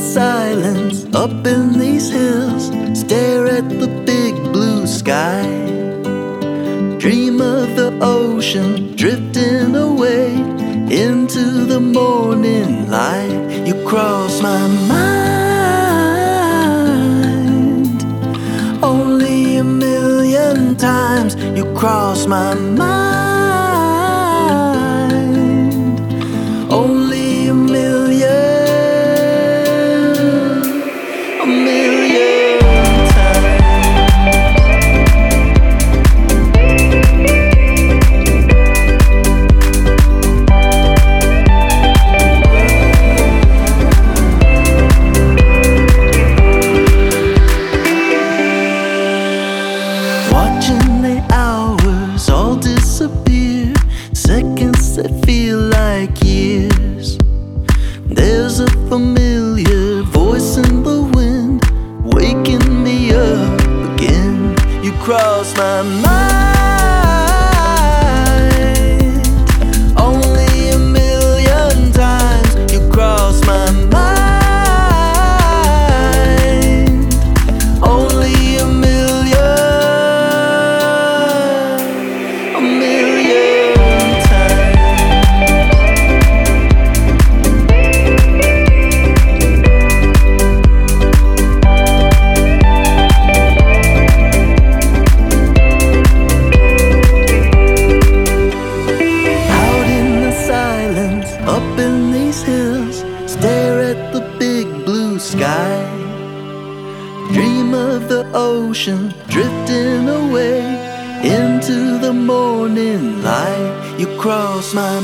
silence up in these hills, stare at the big blue sky, dream of the ocean drifting away into the morning light. You cross my mind only a million times. You cross my mind only a million times. Watching the hours all disappear, seconds that feel like years. There's a familiar voice in the wind, waking me up again. You cross my mind only a million times. You cross my mind only a million times. Out in the silence, up in these hills, stare at the big blue sky, dream of the ocean drifting away into the morning light. You cross my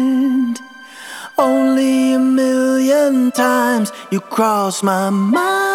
mind only a million times. You cross my mind